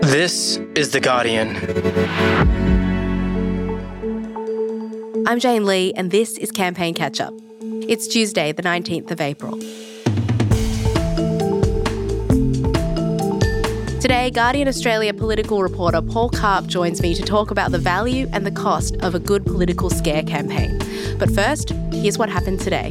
This is The Guardian. I'm Jane Lee, and this is Campaign Catch-Up. It's Tuesday, the 19th of April. Today, Guardian Australia political reporter Paul Karp joins me to talk about the value and the cost of a good political scare campaign. But first, here's what happened today.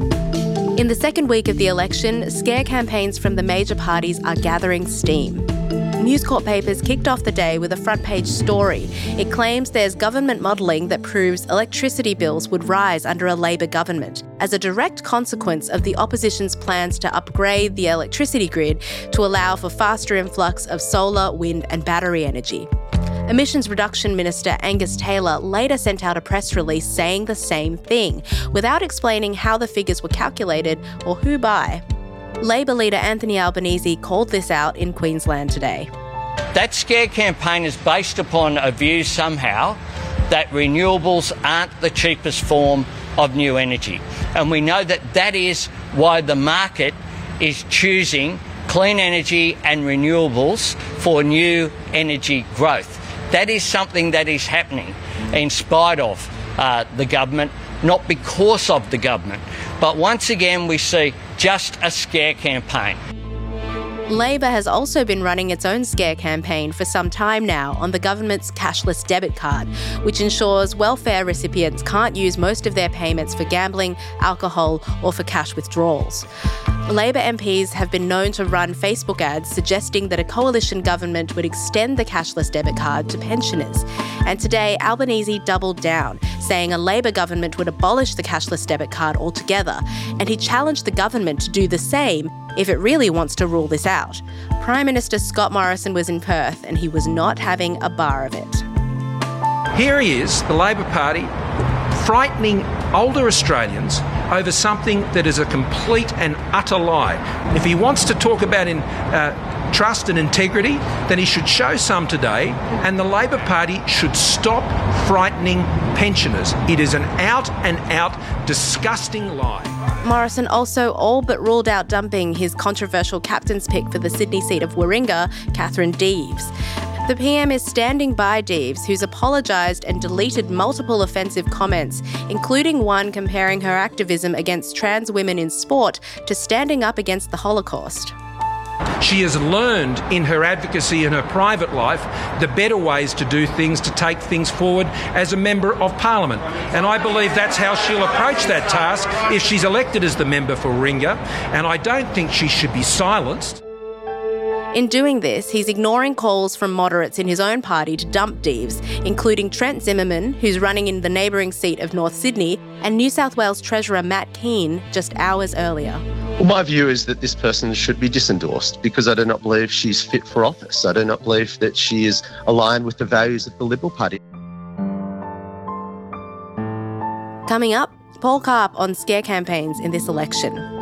In the second week of the election, scare campaigns from the major parties are gathering steam. News Corp papers kicked off the day with a front-page story. It claims there's government modelling that proves electricity bills would rise under a Labor government as a direct consequence of the opposition's plans to upgrade the electricity grid to allow for faster influx of solar, wind and battery energy. Emissions Reduction Minister Angus Taylor later sent out a press release saying the same thing, without explaining how the figures were calculated or who by. Labor leader Anthony Albanese called this out in Queensland today. That scare campaign is based upon a view somehow that renewables aren't the cheapest form of new energy. And we know that that is why the market is choosing clean energy and renewables for new energy growth. That is something that is happening in spite of the government, not because of the government. But once again, we see just a scare campaign. Labor has also been running its own scare campaign for some time now on the government's cashless debit card, which ensures welfare recipients can't use most of their payments for gambling, alcohol, or for cash withdrawals. Labor MPs have been known to run Facebook ads suggesting that a coalition government would extend the cashless debit card to pensioners. And today, Albanese doubled down, saying a Labor government would abolish the cashless debit card altogether, and he challenged the government to do the same if it really wants to rule this out. Prime Minister Scott Morrison was in Perth, and he was not having a bar of it. Here he is, the Labor Party, frightening older Australians over something that is a complete and utter lie. If he wants to talk about trust and integrity, then he should show some today, and the Labor Party should stop frightening pensioners. It is an out-and-out disgusting lie. Morrison also all but ruled out dumping his controversial captain's pick for the Sydney seat of Warringah, Catherine Deves. The PM is standing by Deves, who's apologised and deleted multiple offensive comments, including one comparing her activism against trans women in sport to standing up against the Holocaust. She has learned in her advocacy in her private life the better ways to do things, to take things forward as a Member of Parliament. And I believe that's how she'll approach that task if she's elected as the member for Warringah. And I don't think she should be silenced. In doing this, he's ignoring calls from moderates in his own party to dump Deves, including Trent Zimmerman, who's running in the neighbouring seat of North Sydney, and New South Wales Treasurer Matt Keane just hours earlier. Well, my view is that this person should be disendorsed because I do not believe she's fit for office. I do not believe that she is aligned with the values of the Liberal Party. Coming up, Paul Karp on scare campaigns in this election.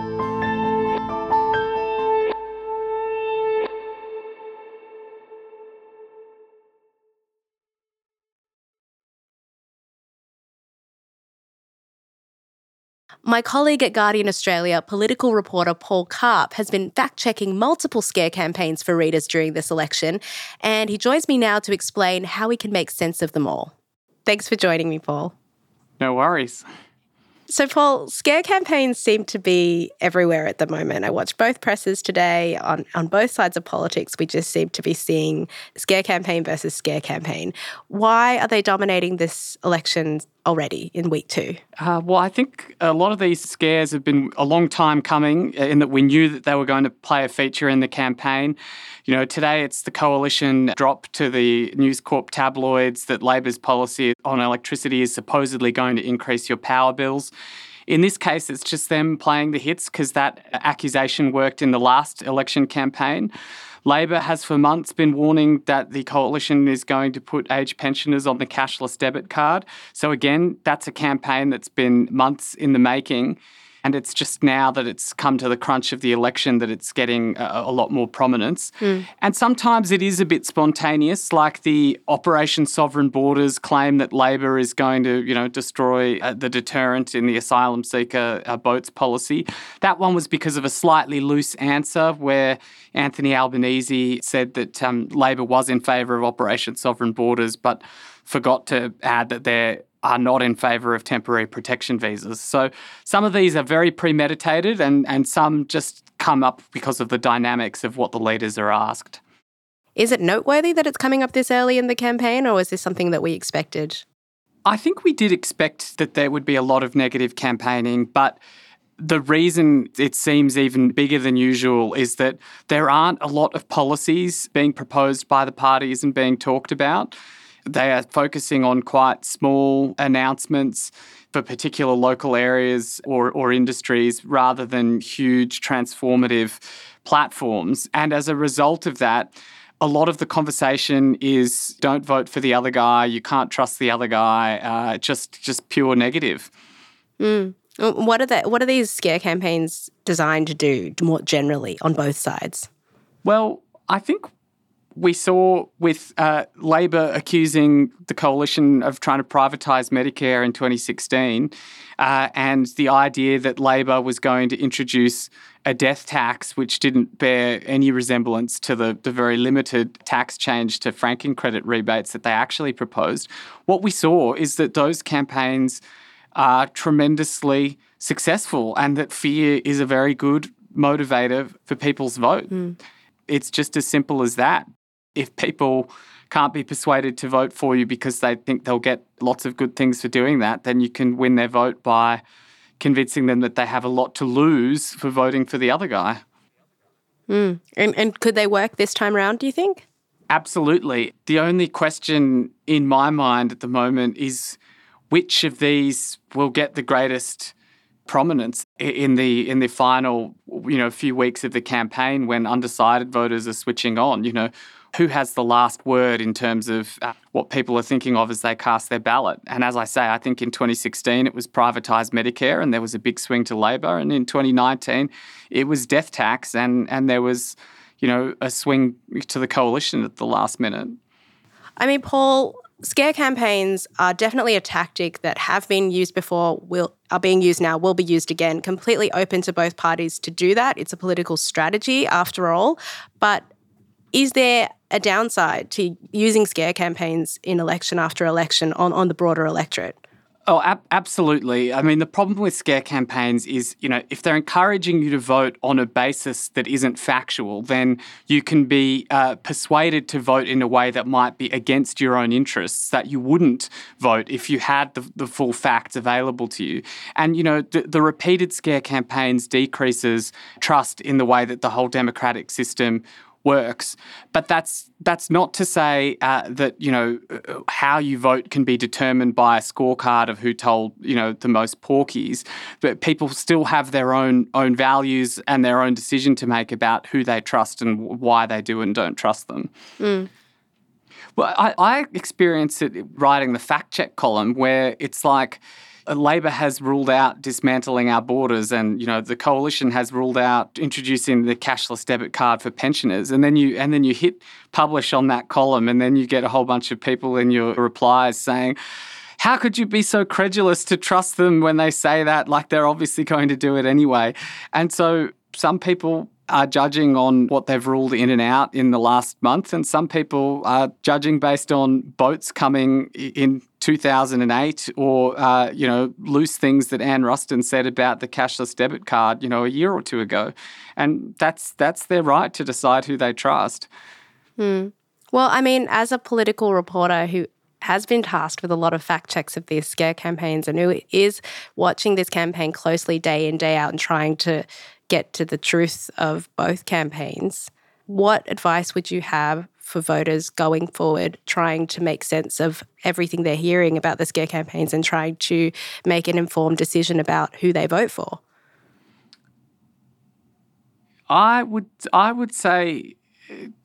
My colleague at Guardian Australia, political reporter Paul Karp, has been fact-checking multiple scare campaigns for readers during this election, and he joins me now to explain how we can make sense of them all. Thanks for joining me, Paul. No worries. So, Paul, scare campaigns seem to be everywhere at the moment. I watched both presses today. On both sides of politics, we just seem to be seeing scare campaign versus scare campaign. Why are they dominating this election already in week two? Well, I think a lot of these scares have been a long time coming in that we knew that they were going to play a feature in the campaign. You know, today it's the coalition drop to the News Corp tabloids that Labor's policy on electricity is supposedly going to increase your power bills. In this case, it's just them playing the hits because that accusation worked in the last election campaign. Labor has for months been warning that the coalition is going to put aged pensioners on the cashless debit card. So again, that's a campaign that's been months in the making. And it's just now that it's come to the crunch of the election that it's getting a lot more prominence. And sometimes it is a bit spontaneous, like the Operation Sovereign Borders claim that Labor is going to, destroy the deterrent in the asylum seeker boats policy. That one was because of a slightly loose answer where Anthony Albanese said that Labor was in favour of Operation Sovereign Borders, but forgot to add that they are not in favour of temporary protection visas. So some of these are very premeditated and some just come up because of the dynamics of what the leaders are asked. Is it noteworthy that it's coming up this early in the campaign, or is this something that we expected? I think we did expect that there would be a lot of negative campaigning, but the reason it seems even bigger than usual is that there aren't a lot of policies being proposed by the parties and being talked about. They are focusing on quite small announcements for particular local areas or industries rather than huge transformative platforms. And as a result of that, a lot of the conversation is don't vote for the other guy, you can't trust the other guy, just pure negative. What are these scare campaigns designed to do more generally on both sides? Well, I think we saw with Labor accusing the coalition of trying to privatise Medicare in 2016 and the idea that Labor was going to introduce a death tax which didn't bear any resemblance to the very limited tax change to franking credit rebates that they actually proposed. What we saw is that those campaigns are tremendously successful and that fear is a very good motivator for people's vote. It's just as simple as that. If people can't be persuaded to vote for you because they think they'll get lots of good things for doing that, then you can win their vote by convincing them that they have a lot to lose for voting for the other guy. And could they work this time round, do you think? Absolutely. The only question in my mind at the moment is which of these will get the greatest prominence in the final, few weeks of the campaign when undecided voters are switching on. Who has the last word in terms of what people are thinking of as they cast their ballot. And as I say, I think in 2016 it was privatised Medicare and there was a big swing to Labor. And in 2019 it was death tax and there was, a swing to the coalition at the last minute. I mean, Paul, scare campaigns are definitely a tactic that have been used before, are being used now, will be used again. Completely open to both parties to do that. It's a political strategy after all. But is there a downside to using scare campaigns in election after election on the broader electorate? Oh, absolutely. I mean, the problem with scare campaigns is, if they're encouraging you to vote on a basis that isn't factual, then you can be persuaded to vote in a way that might be against your own interests, that you wouldn't vote if you had the full facts available to you. And, the repeated scare campaigns decreases trust in the way that the whole democratic system works. But that's not to say that, how you vote can be determined by a scorecard of who told, the most porkies. But people still have their own values and their own decision to make about who they trust and why they do and don't trust them. Well, I experienced it writing the fact check column where it's like, Labor has ruled out dismantling our borders and, the coalition has ruled out introducing the cashless debit card for pensioners. And then you hit publish on that column and then you get a whole bunch of people in your replies saying, how could you be so credulous to trust them when they say that? Like they're obviously going to do it anyway. And so some people are judging on what they've ruled in and out in the last month, and some people are judging based on boats coming in 2008 or, loose things that Anne Ruston said about the cashless debit card, a year or two ago. And that's their right to decide who they trust. Well, I mean, as a political reporter who has been tasked with a lot of fact checks of these scare campaigns and who is watching this campaign closely day in, day out and trying to get to the truth of both campaigns, what advice would you have for voters going forward trying to make sense of everything they're hearing about the scare campaigns and trying to make an informed decision about who they vote for? I would say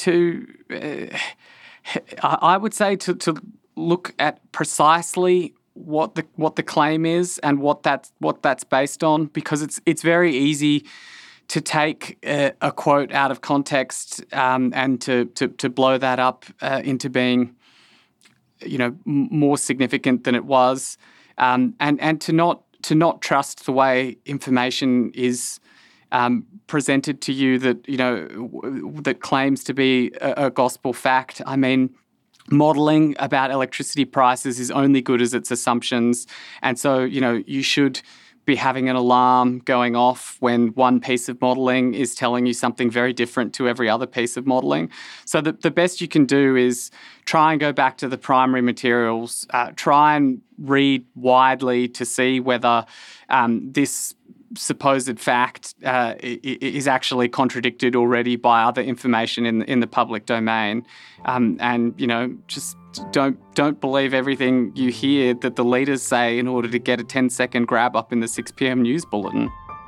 to look at precisely what the claim is and what that's based on, because it's very easy to take a quote out of context and to blow that up into being, more significant than it was, and to not trust the way information is presented to you that claims to be a gospel fact. I mean, modelling about electricity prices is only good as its assumptions, and so you should be having an alarm going off when one piece of modelling is telling you something very different to every other piece of modelling. So the best you can do is try and go back to the primary materials, try and read widely to see whether this supposed fact is actually contradicted already by other information in the public domain, and just don't believe everything you hear that the leaders say in order to get a 10-second grab up in the 6 p.m. news bulletin.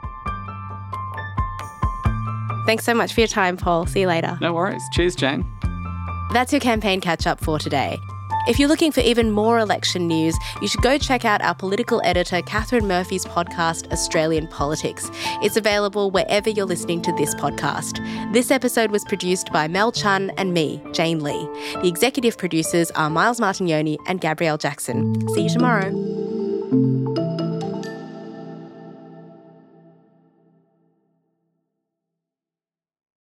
Thanks so much for your time, Paul. See you later. No worries. Cheers, Jane. That's your campaign catch-up for today. If you're looking for even more election news, you should go check out our political editor Catherine Murphy's podcast, Australian Politics. It's available wherever you're listening to this podcast. This episode was produced by Mel Chun and me, Jane Lee. The executive producers are Miles Martignoni and Gabrielle Jackson. See you tomorrow.